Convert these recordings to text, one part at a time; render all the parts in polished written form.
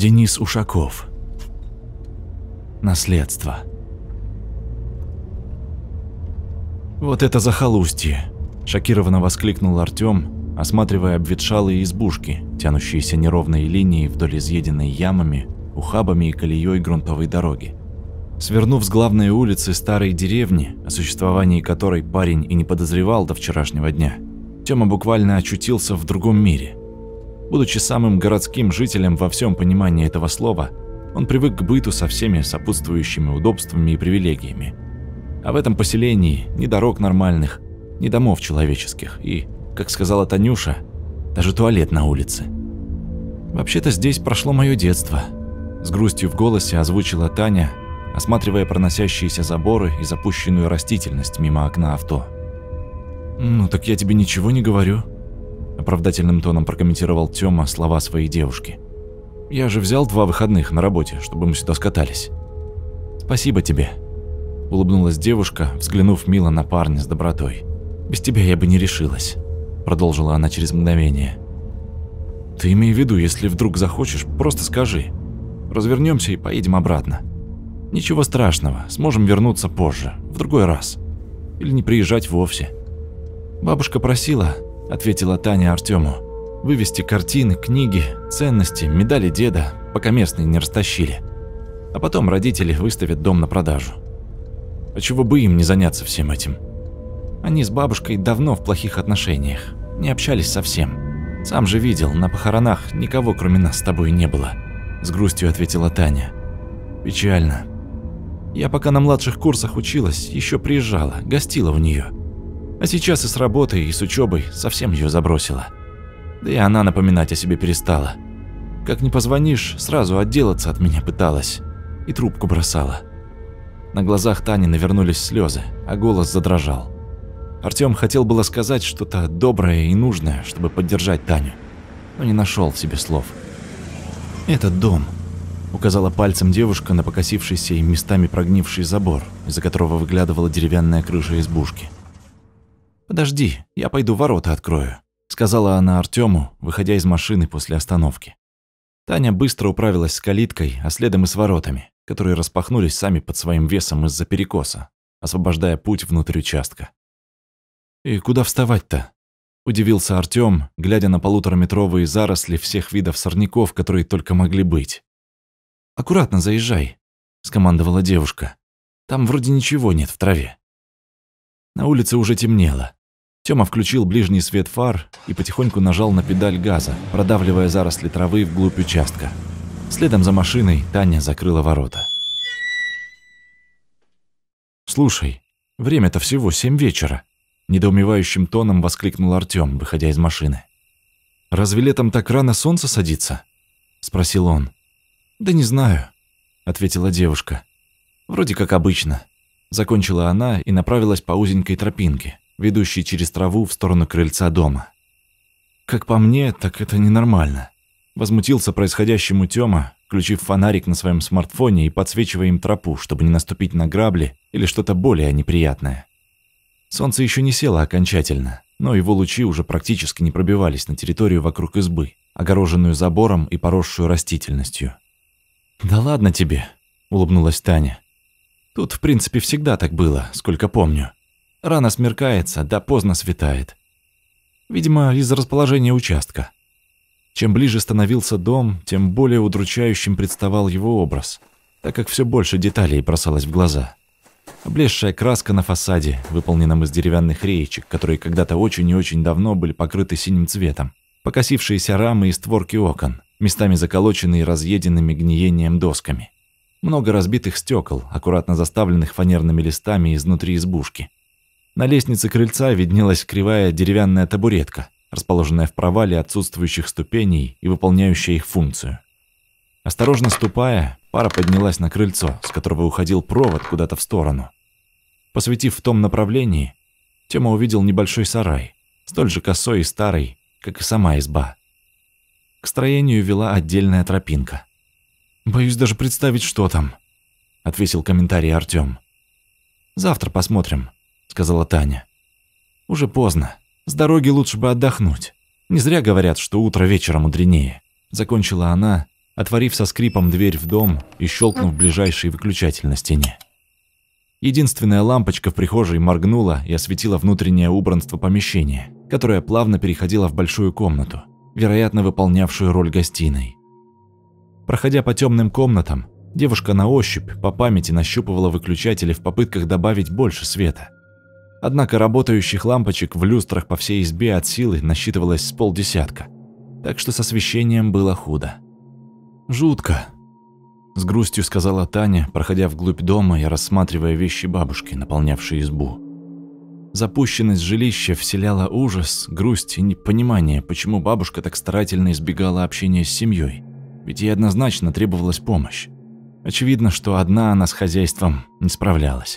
Денис Ушаков. Наследство. «Вот это захолустье!» – шокированно воскликнул Артём, осматривая обветшалые избушки, тянущиеся неровной линией вдоль изъеденной ямами, ухабами и колеей грунтовой дороги. Свернув с главной улицы старой деревни, о существовании которой парень и не подозревал до вчерашнего дня, Тёма буквально очутился в другом мире. Будучи самым городским жителем во всем понимании этого слова, он привык к быту со всеми сопутствующими удобствами и привилегиями. А в этом поселении ни дорог нормальных, ни домов человеческих и, как сказала Танюша, даже туалет на улице. «Вообще-то здесь прошло мое детство», – с грустью в голосе озвучила Таня, осматривая проносящиеся заборы и запущенную растительность мимо окна авто. «Ну так я тебе ничего не говорю», – оправдательным тоном прокомментировал Тёма слова своей девушки. «Я же взял 2 выходных на работе, чтобы мы сюда скатались». «Спасибо тебе», – улыбнулась девушка, взглянув мило на парня с добротой. «Без тебя я бы не решилась», – продолжила она через мгновение. «Ты имей в виду, если вдруг захочешь, просто скажи. Развернемся и поедем обратно. Ничего страшного, сможем вернуться позже, в другой раз. Или не приезжать вовсе». «Бабушка просила», – ответила Таня Артёму, – «вывести картины, книги, ценности, медали деда, пока местные не растащили. А потом родители выставят дом на продажу. А чего бы им не заняться всем этим? Они с бабушкой давно в плохих отношениях, не общались совсем. Сам же видел, на похоронах никого кроме нас с тобой не было», – с грустью ответила Таня. «Печально. Я пока на младших курсах училась, еще приезжала, гостила у нее. А сейчас и с работой, и с учебой совсем ее забросила. Да и она напоминать о себе перестала. Как не позвонишь, сразу отделаться от меня пыталась. И трубку бросала». На глазах Тани навернулись слезы, а голос задрожал. Артём хотел было сказать что-то доброе и нужное, чтобы поддержать Таню, но не нашел в себе слов. «Этот дом», – указала пальцем девушка на покосившийся и местами прогнивший забор, из-за которого выглядывала деревянная крыша избушки. «Подожди, я пойду ворота открою», – сказала она Артёму, выходя из машины после остановки. Таня быстро управилась с калиткой, а следом и с воротами, которые распахнулись сами под своим весом из-за перекоса, освобождая путь внутрь участка. «И куда вставать-то?» – удивился Артём, глядя на 1,5-метровые заросли всех видов сорняков, которые только могли быть. «Аккуратно заезжай», – скомандовала девушка. «Там вроде ничего нет в траве». На улице уже темнело. Тёма включил ближний свет фар и потихоньку нажал на педаль газа, продавливая заросли травы вглубь участка. Следом за машиной Таня закрыла ворота. «Слушай, время-то всего 7 вечера», – недоумевающим тоном воскликнул Артём, выходя из машины. «Разве летом так рано солнце садится?» – спросил он. «Да не знаю», – ответила девушка. «Вроде как обычно». Закончила она и направилась по узенькой тропинке, ведущей через траву в сторону крыльца дома. «Как по мне, так это ненормально», – возмутился происходящему Тёма, включив фонарик на своем смартфоне и подсвечивая им тропу, чтобы не наступить на грабли или что-то более неприятное. Солнце еще не село окончательно, но его лучи уже практически не пробивались на территорию вокруг избы, огороженную забором и поросшую растительностью. «Да ладно тебе», – улыбнулась Таня. «Тут, в принципе, всегда так было, сколько помню. Рано смеркается, да поздно светает. Видимо, из-за расположения участка. Чем ближе становился дом, тем более удручающим представал его образ, так как все больше деталей бросалось в глаза. Облезшая краска на фасаде, выполненном из деревянных реечек, которые когда-то очень и очень давно были покрыты синим цветом, покосившиеся рамы и створки окон, местами заколоченные разъеденными гниением досками. Много разбитых стекол, аккуратно заставленных фанерными листами изнутри избушки. На лестнице крыльца виднелась кривая деревянная табуретка, расположенная в провале отсутствующих ступеней и выполняющая их функцию. Осторожно ступая, пара поднялась на крыльцо, с которого уходил провод куда-то в сторону. Посветив в том направлении, Тёма увидел небольшой сарай, столь же косой и старый, как и сама изба. К строению вела отдельная тропинка. «Боюсь даже представить, что там», – отвесил комментарий Артём. «Завтра посмотрим», – сказала Таня. «Уже поздно. С дороги лучше бы отдохнуть. Не зря говорят, что утро вечера мудренее», – закончила она отворив со скрипом дверь в дом и щелкнув ближайший выключатель на стене. Единственная лампочка в прихожей моргнула и осветила внутреннее убранство помещения, которое плавно переходило в большую комнату, вероятно, выполнявшую роль гостиной. Проходя по темным комнатам, девушка на ощупь по памяти нащупывала выключатели в попытках добавить больше света. Однако работающих лампочек в люстрах по всей избе от силы насчитывалось с полдесятка, так что с освещением было худо. «Жутко», – с грустью сказала Таня, проходя вглубь дома и рассматривая вещи бабушки, наполнявшие избу. Запущенность жилища вселяла ужас, грусть и непонимание, почему бабушка так старательно избегала общения с семьей, ведь ей однозначно требовалась помощь. Очевидно, что одна она с хозяйством не справлялась.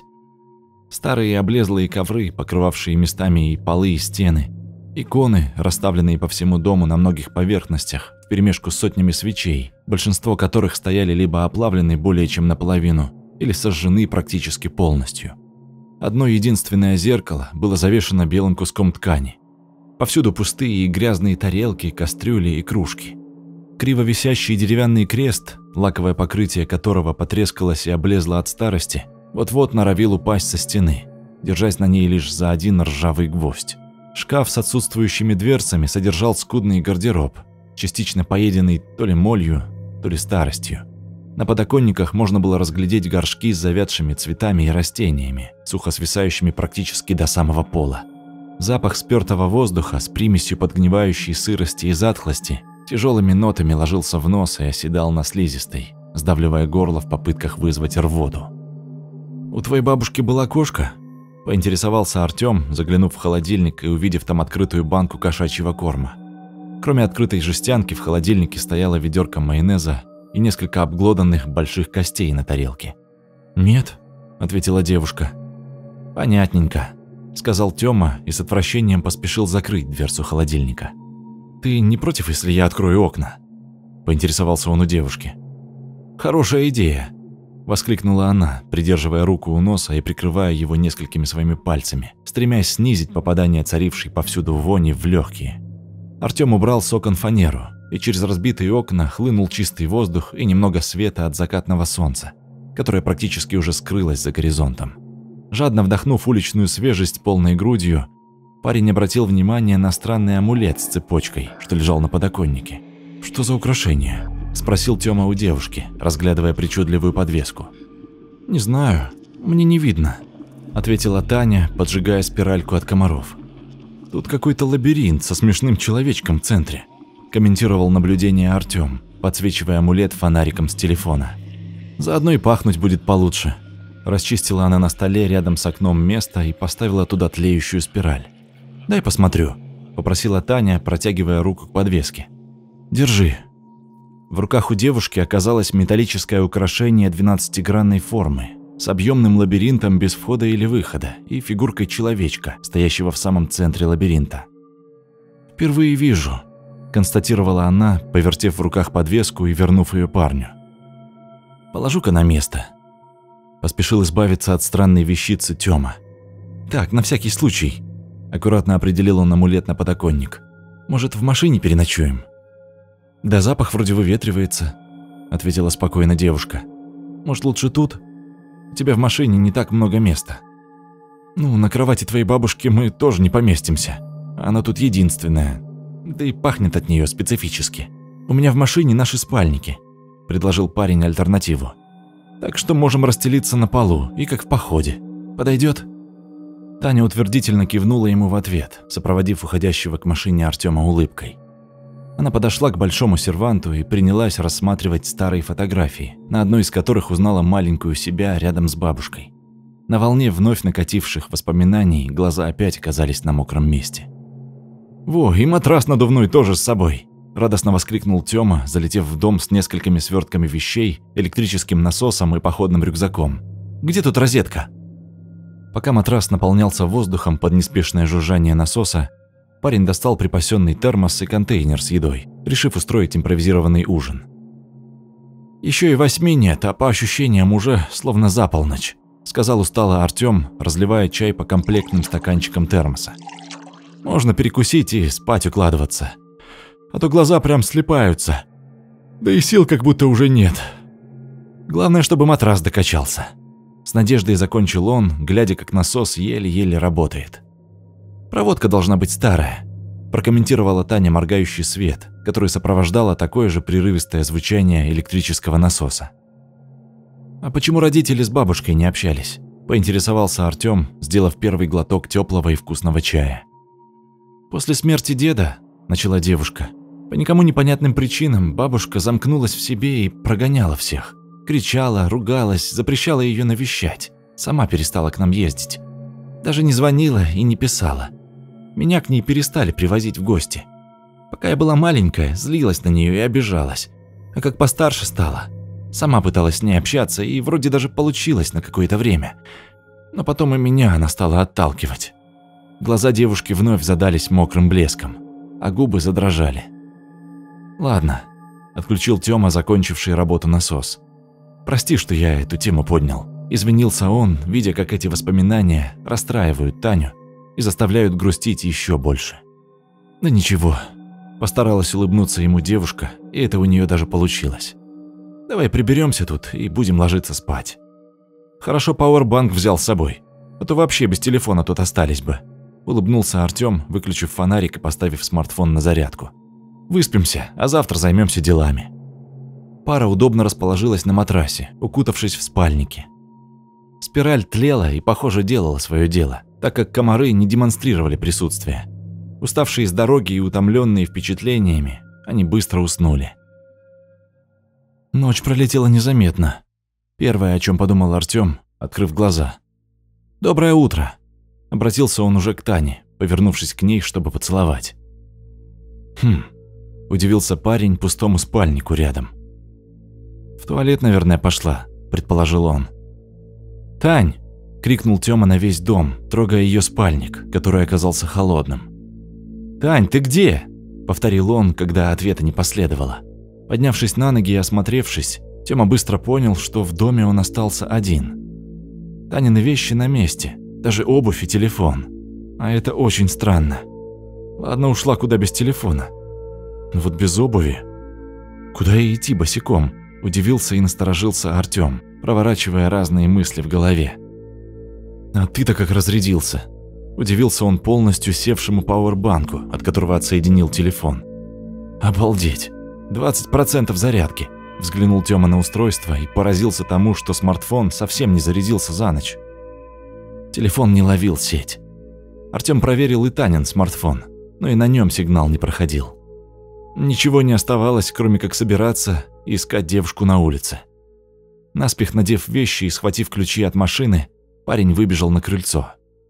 Старые облезлые ковры, покрывавшие местами и полы, и стены, иконы, расставленные по всему дому на многих поверхностях, вперемешку с сотнями свечей, большинство которых стояли либо оплавлены более чем наполовину, или сожжены практически полностью. Одно единственное зеркало было завешено белым куском ткани. Повсюду пустые и грязные тарелки, кастрюли и кружки. Криво висящий деревянный крест, лаковое покрытие которого потрескалось и облезло от старости, вот-вот норовил упасть со стены, держась на ней лишь за один ржавый гвоздь. Шкаф с отсутствующими дверцами содержал скудный гардероб, частично поеденный то ли молью, то ли старостью. На подоконниках можно было разглядеть горшки с завядшими цветами и растениями, сухо свисающими практически до самого пола. Запах спёртого воздуха с примесью подгнивающей сырости и затхлости тяжелыми нотами ложился в нос и оседал на слизистой, сдавливая горло в попытках вызвать рвоту. «У твоей бабушки была кошка?» – поинтересовался Артём, заглянув в холодильник и увидев там открытую банку кошачьего корма. Кроме открытой жестянки в холодильнике стояло ведерко майонеза и несколько обглоданных больших костей на тарелке. «Нет», – ответила девушка. «Понятненько», – сказал Тёма и с отвращением поспешил закрыть дверцу холодильника. «Ты не против, если я открою окна?» – поинтересовался он у девушки. «Хорошая идея», – воскликнула она, придерживая руку у носа и прикрывая его несколькими своими пальцами, стремясь снизить попадание царившей повсюду вони в легкие. Артём убрал с окон фанеру, и через разбитые окна хлынул чистый воздух и немного света от закатного солнца, которое практически уже скрылось за горизонтом. Жадно вдохнув уличную свежесть полной грудью, парень обратил внимание на странный амулет с цепочкой, что лежал на подоконнике. «Что за украшение?» – спросил Тёма у девушки, разглядывая причудливую подвеску. «Не знаю, мне не видно», – ответила Таня, поджигая спиральку от комаров. «Тут какой-то лабиринт со смешным человечком в центре», – комментировал наблюдение Артём, подсвечивая амулет фонариком с телефона. «Заодно и пахнуть будет получше». Расчистила она на столе рядом с окном место и поставила туда тлеющую спираль. «Дай посмотрю», – попросила Таня, протягивая руку к подвеске. «Держи». В руках у девушки оказалось металлическое украшение 12-гранной формы с объемным лабиринтом без входа или выхода и фигуркой человечка, стоящего в самом центре лабиринта. «Впервые вижу», – констатировала она, повертев в руках подвеску и вернув ее парню. «Положу-ка на место». Поспешил избавиться от странной вещицы Тёма. «Так, на всякий случай», – аккуратно определил он амулет на подоконник. «Может, в машине переночуем?» «Да запах вроде выветривается», – ответила спокойно девушка. «Может, лучше тут? У тебя в машине не так много места». «Ну, на кровати твоей бабушки мы тоже не поместимся. Она тут единственная. Да и пахнет от нее специфически. У меня в машине наши спальники», – предложил парень альтернативу. «Так что можем расстелиться на полу и как в походе. Подойдет?» Таня утвердительно кивнула ему в ответ, сопроводив уходящего к машине Артёма улыбкой. Она подошла к большому серванту и принялась рассматривать старые фотографии, на одной из которых узнала маленькую себя рядом с бабушкой. На волне вновь накативших воспоминаний глаза опять оказались на мокром месте. «Во, и матрас надувной тоже с собой!» – радостно воскликнул Тёма, залетев в дом с несколькими свертками вещей, электрическим насосом и походным рюкзаком. «Где тут розетка?» Пока матрас наполнялся воздухом под неспешное жужжание насоса, парень достал припасенный термос и контейнер с едой, решив устроить импровизированный ужин. «Еще и 8 нет, а по ощущениям уже словно за полночь», – сказал устало Артём, разливая чай по комплектным стаканчикам термоса. «Можно перекусить и спать укладываться. А то глаза прям слипаются». Да и сил как будто уже нет. Главное, чтобы матрас докачался. С надеждой закончил он, глядя, как насос еле-еле работает. Проводка должна быть старая, прокомментировала Таня моргающий свет, который сопровождало такое же прерывистое звучание электрического насоса. А почему родители с бабушкой не общались? Поинтересовался Артём, сделав первый глоток теплого и вкусного чая. После смерти деда, начала девушка, по никому непонятным причинам бабушка замкнулась в себе и прогоняла всех. Кричала, ругалась, запрещала ее навещать. Сама перестала к нам ездить. Даже не звонила и не писала. Меня к ней перестали привозить в гости. Пока я была маленькая, злилась на нее и обижалась. А как постарше стала, сама пыталась с ней общаться и вроде даже получилось на какое-то время. Но потом и меня она стала отталкивать. Глаза девушки вновь задались мокрым блеском, а губы задрожали. «Ладно», – отключил Тёма, закончивший работу насос. «Прости, что я эту тему поднял». Извинился он, видя, как эти воспоминания расстраивают Таню и заставляют грустить еще больше. «Да ничего», – постаралась улыбнуться ему девушка, и это у нее даже получилось. «Давай приберемся тут и будем ложиться спать. Хорошо пауэрбанк взял с собой, а то вообще без телефона тут остались бы». Улыбнулся Артём, выключив фонарик и поставив смартфон на зарядку. «Выспимся, а завтра займемся делами». Пара удобно расположилась на матрасе, укутавшись в спальнике. Спираль тлела и, похоже, делала свое дело, так как комары не демонстрировали присутствия. Уставшие с дороги и утомленные впечатлениями, они быстро уснули. Ночь пролетела незаметно. Первое, о чем подумал Артём, открыв глаза. «Доброе утро», – обратился он уже к Тане, повернувшись к ней, чтобы поцеловать. Удивился парень пустому спальнику рядом. «В туалет, наверное, пошла», – предположил он. «Тань!» – крикнул Тёма на весь дом, трогая её спальник, который оказался холодным. «Тань, ты где?» – повторил он, когда ответа не последовало. Поднявшись на ноги и осмотревшись, Тёма быстро понял, что в доме он остался один. Танины вещи на месте, даже обувь и телефон. А это очень странно. Ладно, ушла куда без телефона. Но вот без обуви. Куда и идти босиком? Удивился и насторожился Артём, проворачивая разные мысли в голове. «А ты-то как разрядился?» Удивился он полностью севшему пауэрбанку, от которого отсоединил телефон. «Обалдеть! 20% зарядки!» Взглянул Тёма на устройство и поразился тому, что смартфон совсем не зарядился за ночь. Телефон не ловил сеть. Артём проверил и Танин смартфон, но и на нём сигнал не проходил. Ничего не оставалось, кроме как собираться и искать девушку на улице. Наспех надев вещи и схватив ключи от машины, парень выбежал на крыльцо.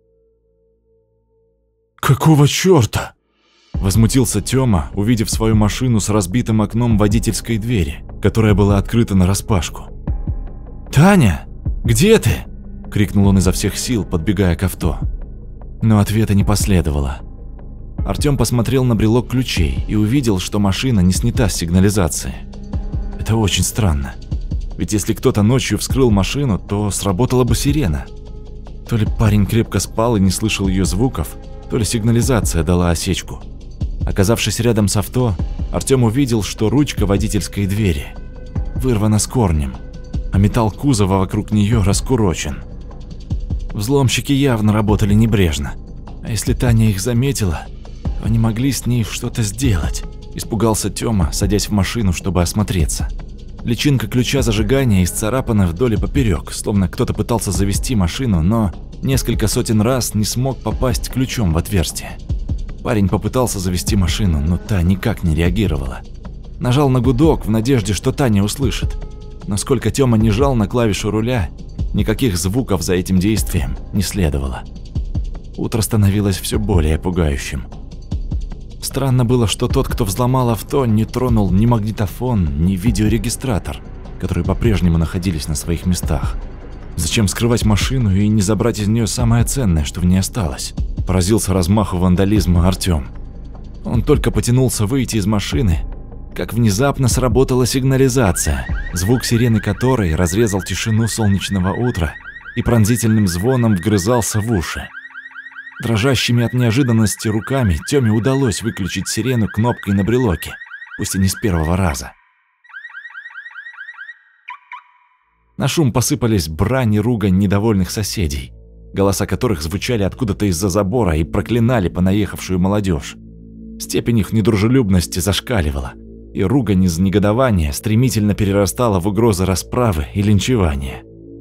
«Какого чёрта?» – возмутился Тёма, увидев свою машину с разбитым окном водительской двери, которая была открыта нараспашку. «Таня, где ты?» – крикнул он изо всех сил, подбегая к авто. Но ответа не последовало. Артём посмотрел на брелок ключей и увидел, что машина не снята с сигнализации. Это очень странно. Ведь если кто-то ночью вскрыл машину, то сработала бы сирена. То ли парень крепко спал и не слышал ее звуков, то ли сигнализация дала осечку. Оказавшись рядом с авто, Артём увидел, что ручка водительской двери вырвана с корнем, а металл кузова вокруг нее раскурочен. Взломщики явно работали небрежно. А если Таня их заметила, то они могли с ней что-то сделать. Испугался Тёма, садясь в машину, чтобы осмотреться. Личинка ключа зажигания исцарапана вдоль и поперек, словно кто-то пытался завести машину, но несколько сотен раз не смог попасть ключом в отверстие. Парень попытался завести машину, но та никак не реагировала. Нажал на гудок в надежде, что Таня услышит. Но сколько Тёма не жал на клавишу руля, никаких звуков за этим действием не следовало. Утро становилось все более пугающим. Странно было, что тот, кто взломал авто, не тронул ни магнитофон, ни видеорегистратор, которые по-прежнему находились на своих местах. Зачем скрывать машину и не забрать из нее самое ценное, что в ней осталось? Поразился размаху вандализма Артём. Он только потянулся выйти из машины, как внезапно сработала сигнализация, звук сирены которой разрезал тишину солнечного утра и пронзительным звоном вгрызался в уши. Дрожащими от неожиданности руками Тёме удалось выключить сирену кнопкой на брелоке, пусть и не с первого раза. На шум посыпались брань и ругань недовольных соседей, голоса которых звучали откуда-то из-за забора и проклинали понаехавшую молодежь. Степень их недружелюбности зашкаливала, и ругань из негодования стремительно перерастала в угрозы расправы и линчевания.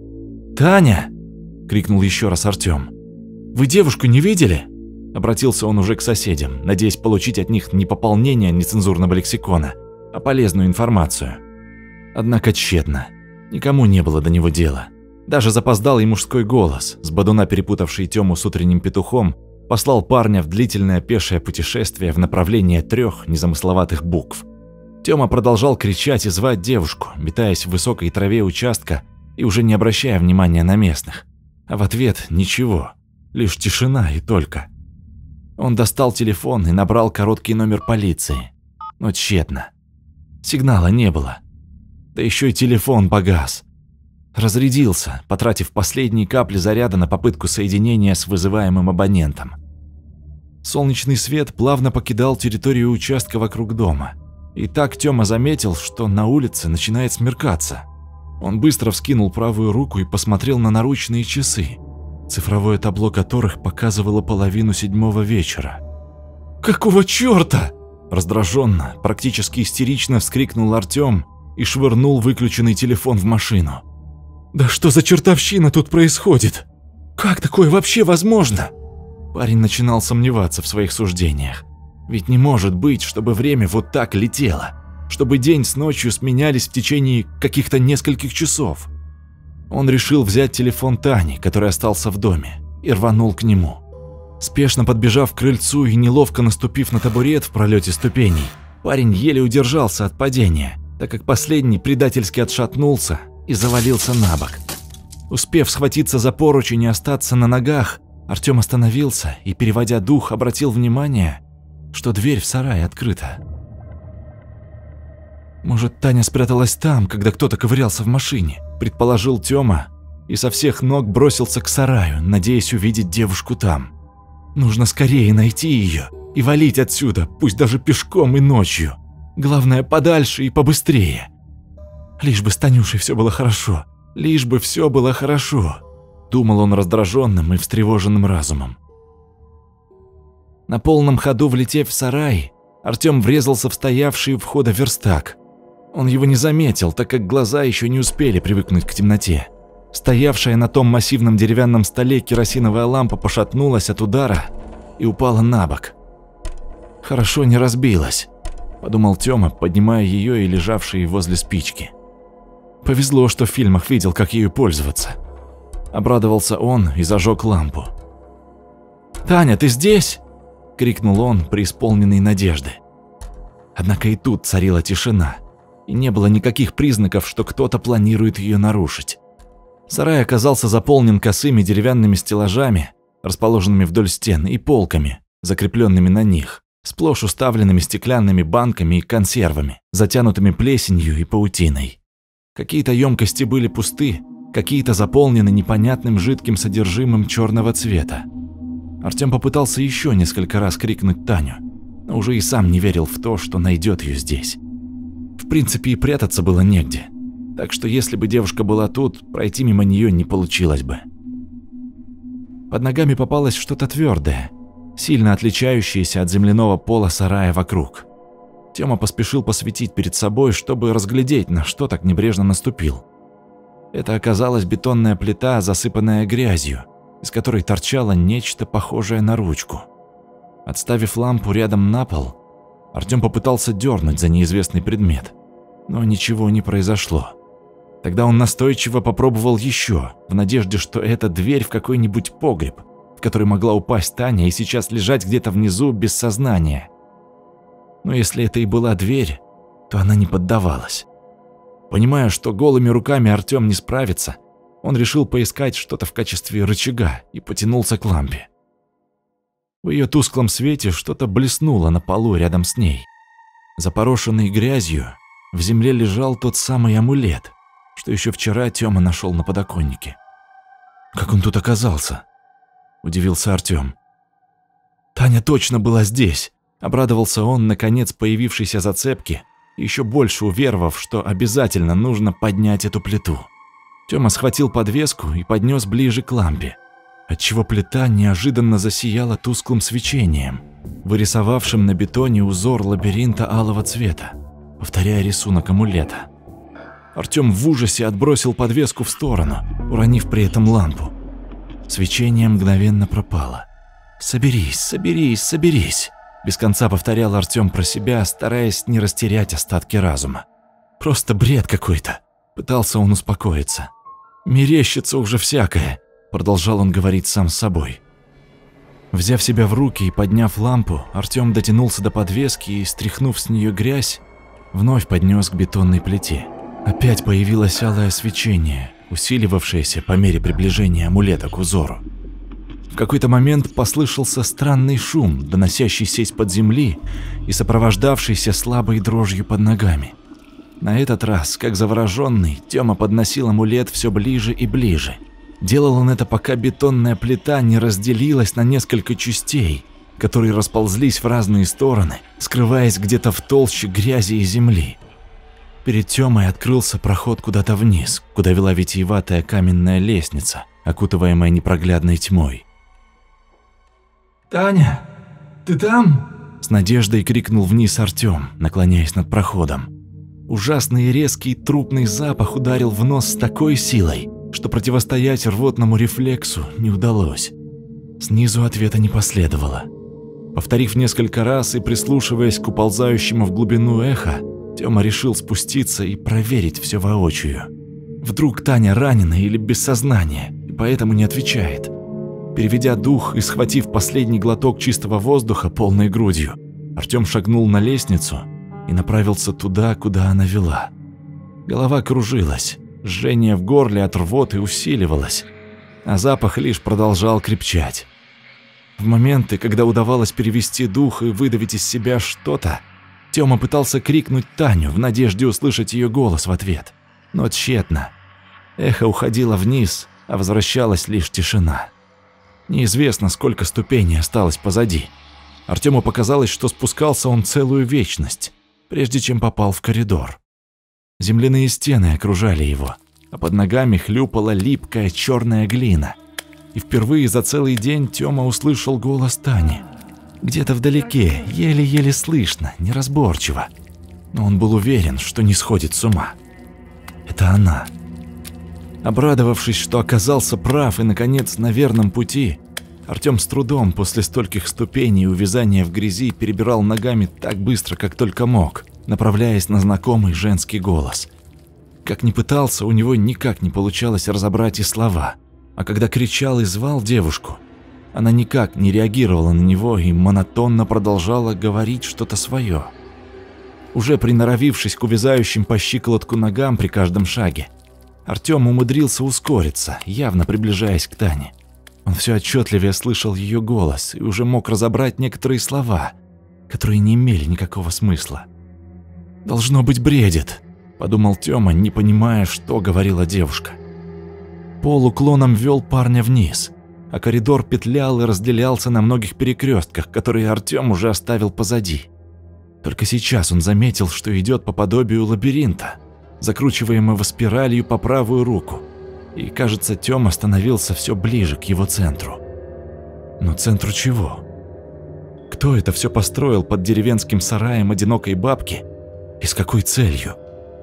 «Таня!» – крикнул еще раз Артём. «Вы девушку не видели?» Обратился он уже к соседям, надеясь получить от них не пополнение нецензурного лексикона, а полезную информацию. Однако тщетно. Никому не было до него дела. Даже запоздалый мужской голос, с бодуна перепутавший Тёму с утренним петухом, послал парня в длительное пешее путешествие в направлении 3 незамысловатых букв. Тёма продолжал кричать и звать девушку, метаясь в высокой траве участка и уже не обращая внимания на местных. А в ответ ничего, лишь тишина и только. Он достал телефон и набрал короткий номер полиции, но тщетно. Сигнала не было. Да еще и телефон погас. Разрядился, потратив последние капли заряда на попытку соединения с вызываемым абонентом. Солнечный свет плавно покидал территорию участка вокруг дома. И так Тёма заметил, что на улице начинает смеркаться. Он быстро вскинул правую руку и посмотрел на наручные часы, цифровое табло которых показывало 6:30 вечера. «Какого чёрта?» Раздраженно, практически истерично вскрикнул Артём и швырнул выключенный телефон в машину. «Да что за чертовщина тут происходит? Как такое вообще возможно?» Парень начинал сомневаться в своих суждениях. Ведь не может быть, чтобы время вот так летело, чтобы день с ночью сменялись в течение каких-то нескольких часов. Он решил взять телефон Тани, который остался в доме, и рванул к нему. Спешно подбежав к крыльцу и неловко наступив на табурет в пролете ступеней, парень еле удержался от падения, так как последний предательски отшатнулся и завалился на бок. Успев схватиться за поручень и остаться на ногах, Артём остановился и, переводя дух, обратил внимание, что дверь в сарае открыта. «Может, Таня спряталась там, когда кто-то ковырялся в машине», – предположил Тёма и со всех ног бросился к сараю, надеясь увидеть девушку там. «Нужно скорее найти её и валить отсюда, пусть даже пешком и ночью. Главное, подальше и побыстрее. Лишь бы с Танюшей всё было хорошо, лишь бы всё было хорошо», – думал он раздраженным и встревоженным разумом. На полном ходу влетев в сарай, Артём врезался в стоявший у входа верстак. Он его не заметил, так как глаза еще не успели привыкнуть к темноте. Стоявшая на том массивном деревянном столе керосиновая лампа пошатнулась от удара и упала на бок. «Хорошо не разбилась», – подумал Тёма, поднимая ее и лежавшие возле спички. «Повезло, что в фильмах видел, как ею пользоваться». Обрадовался он и зажег лампу. «Таня, ты здесь?» – крикнул он, преисполненный надежды. Однако и тут царила тишина, и не было никаких признаков, что кто-то планирует ее нарушить. Сарай оказался заполнен косыми деревянными стеллажами, расположенными вдоль стен, и полками, закрепленными на них, сплошь уставленными стеклянными банками и консервами, затянутыми плесенью и паутиной. Какие-то емкости были пусты, какие-то заполнены непонятным жидким содержимым черного цвета. Артём попытался еще несколько раз крикнуть Таню, но уже и сам не верил в то, что найдет ее здесь. В принципе, и прятаться было негде, так что если бы девушка была тут, пройти мимо нее не получилось бы. Под ногами попалось что-то твердое, сильно отличающееся от земляного пола сарая вокруг. Тёма поспешил посветить перед собой, чтобы разглядеть, на что так небрежно наступил. Это оказалась бетонная плита, засыпанная грязью, из которой торчало нечто похожее на ручку. Отставив лампу рядом на пол, Артём попытался дернуть за неизвестный предмет, но ничего не произошло. Тогда он настойчиво попробовал еще, в надежде, что это дверь в какой-нибудь погреб, в который могла упасть Таня и сейчас лежать где-то внизу без сознания. Но если это и была дверь, то она не поддавалась. Понимая, что голыми руками Артём не справится, он решил поискать что-то в качестве рычага и потянулся к лампе. В ее тусклом свете что-то блеснуло на полу рядом с ней. Запорошенный грязью, в земле лежал тот самый амулет, что еще вчера Тёма нашел на подоконнике. «Как он тут оказался?» – удивился Артём. «Таня точно была здесь!» – обрадовался он, наконец, появившейся зацепке, еще больше уверовав, что обязательно нужно поднять эту плиту. Тёма схватил подвеску и поднес ближе к лампе, отчего плита неожиданно засияла тусклым свечением, вырисовавшим на бетоне узор лабиринта алого цвета, повторяя рисунок амулета. Артём в ужасе отбросил подвеску в сторону, уронив при этом лампу. Свечение мгновенно пропало. «Соберись, соберись, соберись», – без конца повторял Артём про себя, стараясь не растерять остатки разума. «Просто бред какой-то», – пытался он успокоиться. «Мерещится уже всякое», – продолжал он говорить сам с собой. Взяв себя в руки и подняв лампу, Артём дотянулся до подвески и, стряхнув с неё грязь, вновь поднес к бетонной плите. Опять появилось алое свечение, усиливавшееся по мере приближения амулета к узору. В какой-то момент послышался странный шум, доносящийся из-под земли и сопровождавшийся слабой дрожью под ногами. На этот раз, как завороженный, Тёма подносил амулет все ближе и ближе. Делал он это, пока бетонная плита не разделилась на несколько частей, которые расползлись в разные стороны, скрываясь где-то в толще грязи и земли. Перед Тёмой открылся проход куда-то вниз, куда вела витиеватая каменная лестница, окутываемая непроглядной тьмой. «Таня, ты там?» – с надеждой крикнул вниз Артём, наклоняясь над проходом. Ужасный и резкий трупный запах ударил в нос с такой силой, что противостоять рвотному рефлексу не удалось. Снизу ответа не последовало. Повторив несколько раз и прислушиваясь к уползающему в глубину эхо, Тёма решил спуститься и проверить всё воочию. Вдруг Таня ранена или без сознания, и поэтому не отвечает. Переведя дух и схватив последний глоток чистого воздуха полной грудью, Артём шагнул на лестницу и направился туда, куда она вела. Голова кружилась, жжение в горле от рвоты усиливалось, а запах лишь продолжал крепчать. В моменты, когда удавалось перевести дух и выдавить из себя что-то, Тёма пытался крикнуть Таню в надежде услышать её голос в ответ, но тщетно. Эхо уходило вниз, а возвращалась лишь тишина. Неизвестно, сколько ступеней осталось позади. Артёму показалось, что спускался он целую вечность, прежде чем попал в коридор. Земляные стены окружали его, а под ногами хлюпала липкая чёрная глина. И впервые за целый день Тёма услышал голос Тани. Где-то вдалеке, еле-еле слышно, неразборчиво. Но он был уверен, что не сходит с ума. Это она. Обрадовавшись, что оказался прав и, наконец, на верном пути, Артём с трудом после стольких ступеней и увязания в грязи перебирал ногами так быстро, как только мог, направляясь на знакомый женский голос. Как ни пытался, у него никак не получалось разобрать и слова. А когда кричал и звал девушку, она никак не реагировала на него и монотонно продолжала говорить что-то своё. Уже приноровившись к увязающим по щиколотку ногам при каждом шаге, Артём умудрился ускориться, явно приближаясь к Тане. Он всё отчётливее слышал её голос и уже мог разобрать некоторые слова, которые не имели никакого смысла. «Должно быть, бредит», – подумал Тёма, не понимая, что говорила девушка. Пол уклоном вёл парня вниз, а коридор петлял и разделялся на многих перекрёстках, которые Артём уже оставил позади. Только сейчас он заметил, что идёт по подобию лабиринта, закручиваемого спиралью по правую руку, и, кажется, Тёма становился всё ближе к его центру. Но центру чего? Кто это всё построил под деревенским сараем одинокой бабки и с какой целью?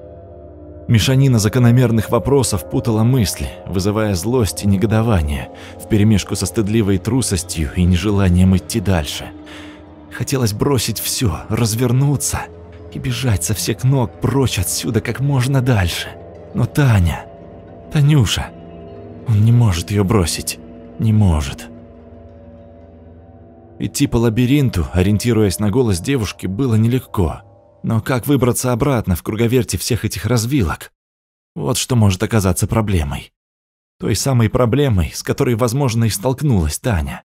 Мешанина закономерных вопросов путала мысли, вызывая злость и негодование, вперемешку со стыдливой трусостью и нежеланием идти дальше. Хотелось бросить всё, развернуться и бежать со всех ног прочь отсюда как можно дальше. Но Таня, Танюша, он не может её бросить, не может. Идти по лабиринту, ориентируясь на голос девушки, было нелегко. Но как выбраться обратно в круговерти всех этих развилок? Вот что может оказаться проблемой. Той самой проблемой, с которой, возможно, и столкнулась Таня.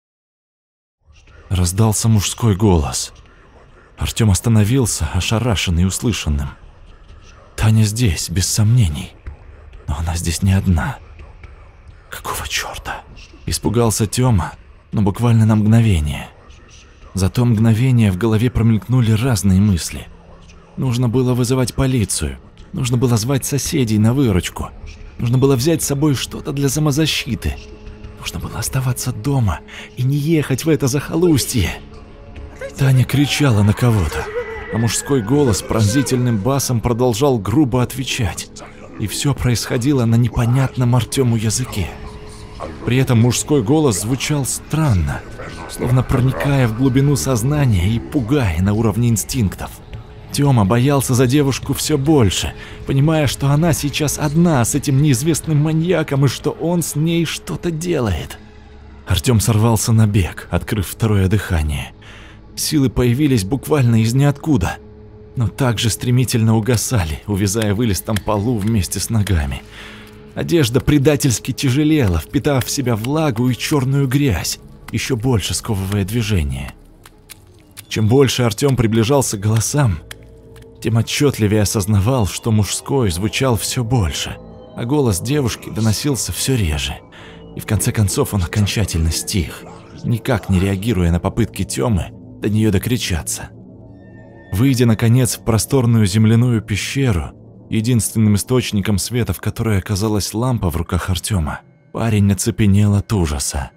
Раздался мужской голос. Артём остановился, ошарашенный услышанным. Таня здесь, без сомнений. Но она здесь не одна. Какого чёрта? Испугался Тёма, но буквально на мгновение. За то мгновение в голове промелькнули разные мысли. Нужно было вызывать полицию, нужно было звать соседей на выручку. Нужно было взять с собой что-то для самозащиты. Нужно было оставаться дома и не ехать в это захолустье. Таня кричала на кого-то, а мужской голос пронзительным басом продолжал грубо отвечать. И все происходило на непонятном Артему языке. При этом мужской голос звучал странно, словно проникая в глубину сознания и пугая на уровне инстинктов. Тёма боялся за девушку все больше, понимая, что она сейчас одна с этим неизвестным маньяком и что он с ней что-то делает. Артём сорвался на бег, открыв второе дыхание. Силы появились буквально из ниоткуда, но также стремительно угасали, увязая в илистом полу вместе с ногами. Одежда предательски тяжелела, впитав в себя влагу и черную грязь, еще больше сковывая движение. Чем больше Артём приближался к голосам, тем отчетливее осознавал, что мужской звучал все больше, а голос девушки доносился все реже. И в конце концов он окончательно стих, никак не реагируя на попытки Тёмы до нее докричаться. Выйдя, наконец, в просторную земляную пещеру, единственным источником света в которой оказалась лампа в руках Артёма, парень оцепенел от ужаса.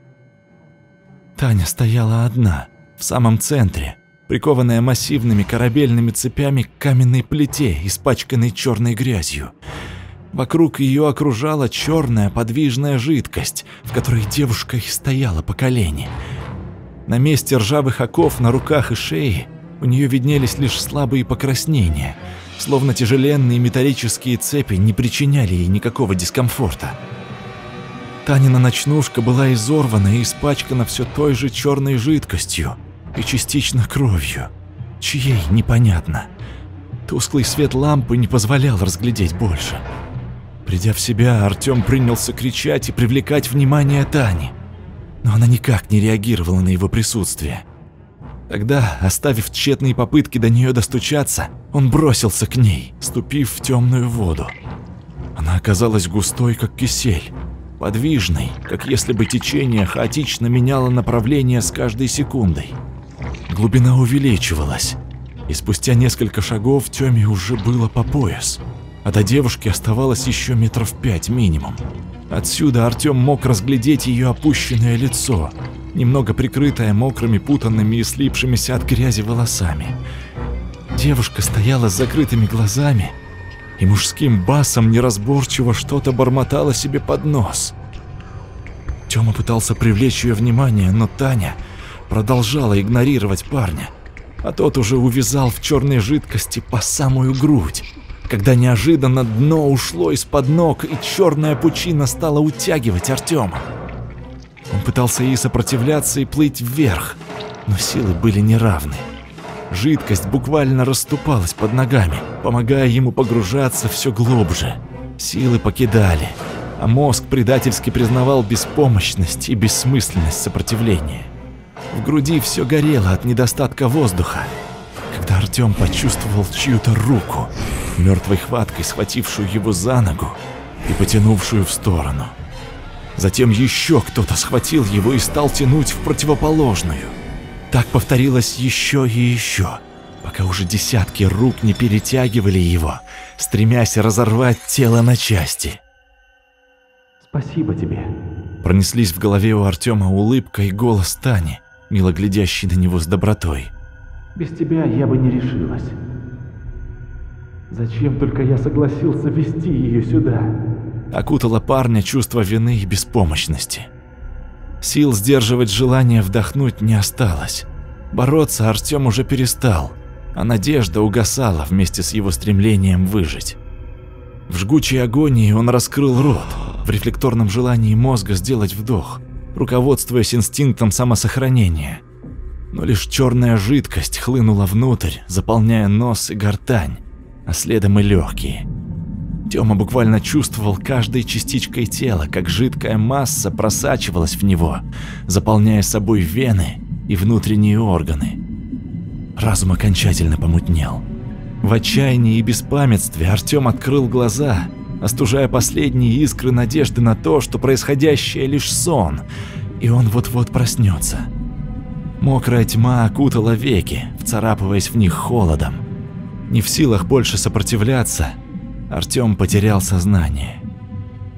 Таня стояла одна, в самом центре, прикованная массивными корабельными цепями к каменной плите, испачканной черной грязью. Вокруг ее окружала черная подвижная жидкость, в которой девушка и стояла по колени. На месте ржавых оков на руках и шее у нее виднелись лишь слабые покраснения, словно тяжеленные металлические цепи не причиняли ей никакого дискомфорта. Танина ночнушка была изорвана и испачкана все той же черной жидкостью и частично кровью, чьей непонятно. Тусклый свет лампы не позволял разглядеть больше. Придя в себя, Артём принялся кричать и привлекать внимание Тани, но она никак не реагировала на его присутствие. Тогда, оставив тщетные попытки до нее достучаться, он бросился к ней, ступив в темную воду. Она оказалась густой, как кисель, подвижной, как если бы течение хаотично меняло направление с каждой секундой. Глубина увеличивалась, и спустя несколько шагов Тёме уже было по пояс, а до девушки оставалось еще 5 метров минимум. Отсюда Артём мог разглядеть ее опущенное лицо, немного прикрытое мокрыми, путанными и слипшимися от грязи волосами. Девушка стояла с закрытыми глазами и мужским басом неразборчиво что-то бормотала себе под нос. Тёма пытался привлечь ее внимание, но Таня продолжала игнорировать парня, а тот уже увязал в черной жидкости по самую грудь, когда неожиданно дно ушло из-под ног, и черная пучина стала утягивать Артёма. Он пытался ей сопротивляться и плыть вверх, но силы были неравны. Жидкость буквально расступалась под ногами, помогая ему погружаться все глубже. Силы покидали, а мозг предательски признавал беспомощность и бессмысленность сопротивления. В груди все горело от недостатка воздуха, когда Артём почувствовал чью-то руку, мертвой хваткой схватившую его за ногу и потянувшую в сторону. Затем еще кто-то схватил его и стал тянуть в противоположную. Так повторилось еще и еще, пока уже десятки рук не перетягивали его, стремясь разорвать тело на части. Спасибо тебе. Пронеслись в голове у Артёма улыбка и голос Тани, мило глядящей на него с добротой. Без тебя я бы не решилась. Зачем только я согласился вести ее сюда? Окутало парня чувство вины и беспомощности. Сил сдерживать желание вдохнуть не осталось. Бороться Артём уже перестал, а надежда угасала вместе с его стремлением выжить. В жгучей агонии он раскрыл рот, в рефлекторном желании мозга сделать вдох, руководствуясь инстинктом самосохранения. Но лишь черная жидкость хлынула внутрь, заполняя нос и гортань, а следом и легкие. Тёма буквально чувствовал каждой частичкой тела, как жидкая масса просачивалась в него, заполняя собой вены и внутренние органы. Разум окончательно помутнел. В отчаянии и беспамятстве Артём открыл глаза, остужая последние искры надежды на то, что происходящее лишь сон, и он вот-вот проснется. Мокрая тьма окутала веки, вцарапываясь в них холодом. Не в силах больше сопротивляться, Артём потерял сознание.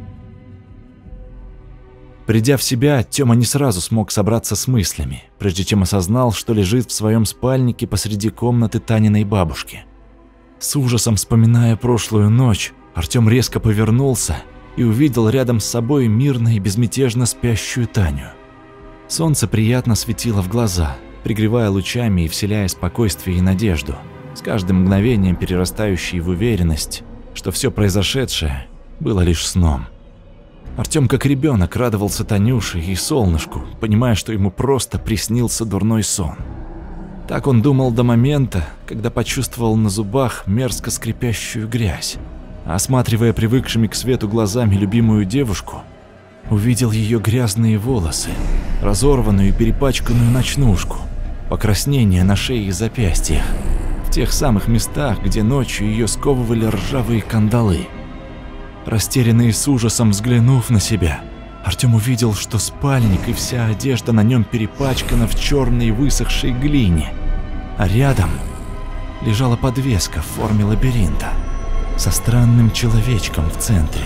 Придя в себя, Тёма не сразу смог собраться с мыслями, прежде чем осознал, что лежит в своем спальнике посреди комнаты Таниной бабушки. С ужасом вспоминая прошлую ночь, Артём резко повернулся и увидел рядом с собой мирно и безмятежно спящую Таню. Солнце приятно светило в глаза, пригревая лучами и вселяя спокойствие и надежду, с каждым мгновением перерастающей в уверенность, что все произошедшее было лишь сном. Артём как ребенок радовался Танюше и солнышку, понимая, что ему просто приснился дурной сон. Так он думал до момента, когда почувствовал на зубах мерзко скрипящую грязь. Осматривая привыкшими к свету глазами любимую девушку, увидел ее грязные волосы, разорванную и перепачканную ночнушку, покраснение на шее и запястьях, в тех самых местах, где ночью ее сковывали ржавые кандалы. Растерянный с ужасом взглянув на себя, Артём увидел, что спальник и вся одежда на нем перепачкана в черной высохшей глине, а рядом лежала подвеска в форме лабиринта со странным человечком в центре.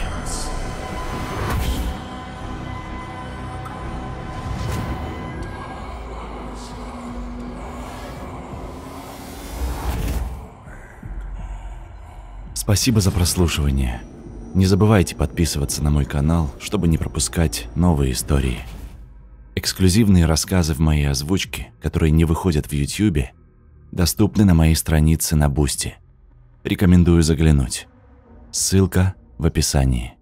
Спасибо за прослушивание. Не забывайте подписываться на мой канал, чтобы не пропускать новые истории. Эксклюзивные рассказы в моей озвучке, которые не выходят в YouTube, доступны на моей странице на Бусти. Рекомендую заглянуть. Ссылка в описании.